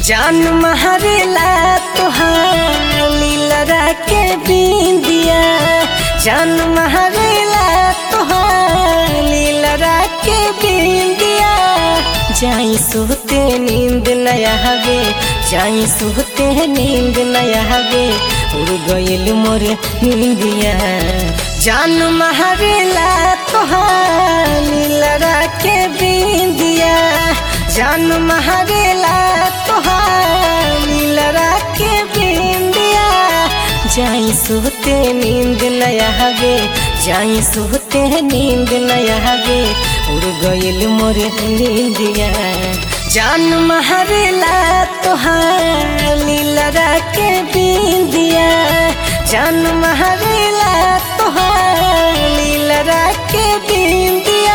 जान महरेला तोहार लीलरा के बिंदिया। जान महरेला तोहार लीलरा के बिंदिया। जाई सोते नींद न आवे, जाई सोते नींद न आवे, उड़ गइल मोर निंदिया। जान महरेला तोहार लीलरा के बिंदिया। जान महरेला तोहार लीलरा के बिंदिया। जाई सोते नींद न आवे, जाई सोते नींद न आवे, उड़ गइल मोर निंदिया। जान महरेला तोहार लीलरा के बिंदिया। जान महरेला तोहार लीलरा के बिंदिया।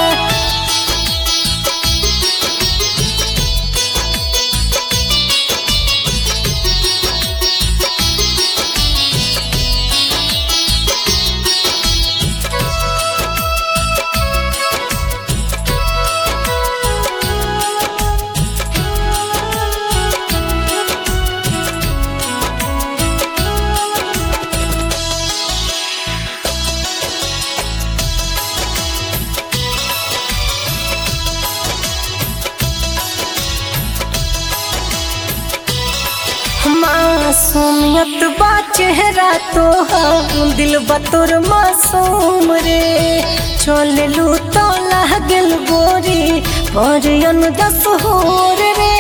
मासूमियत बा चेहरा तोहार, दिल बा तोर मासूम रे। चललू तो लागल गोरी परियन दस होर रे।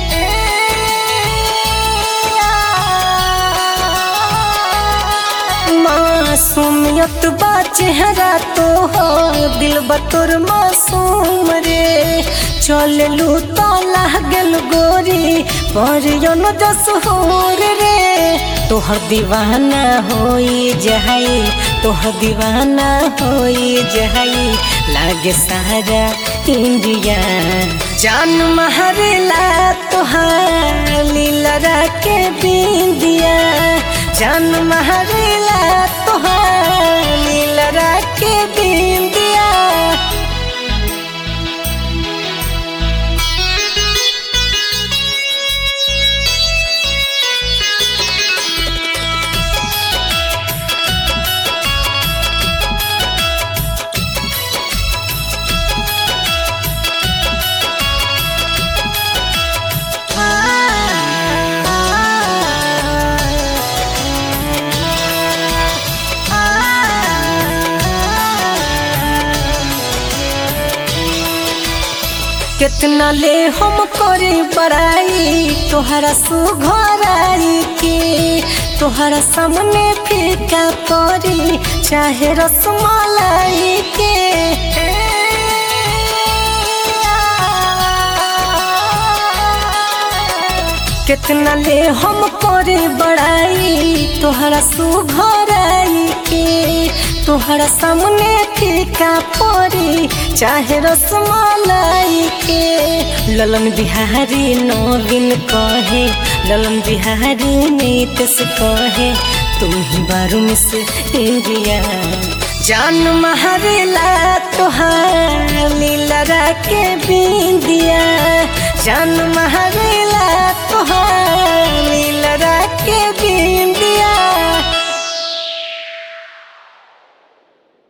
मासूमियत बा चेहरा तोहार, दिल बा तोर मासूम रे। चललू तो लागल गोरी परियन दस होर रे। तोहर दीवाना होई जहाई, तोहर दीवाना होई जहाई, लागे सारा इंडिया। जान महरेला तोहार लीलरा के बिंदिया। जान महरेला तोहार लीलरा के बिंदिया। कितना ले हम करे बड़ाई तोहरा सुघराई के। तोहरा सामने फीका परी चाहे रसमलाई के। कितना ले हम करे बड़ाई तोहरा सुघराई के। तोहरा सामने फीका परी चाहे रसमलाई के। ललन बिहारी नवीन कहे, ललन बिहारी नीतीश कहे, तुम ही बारू में से इंडिया। जान महरेला तोहार लीलरा के बिंदिया। जान महरेला तोहार लीलरा के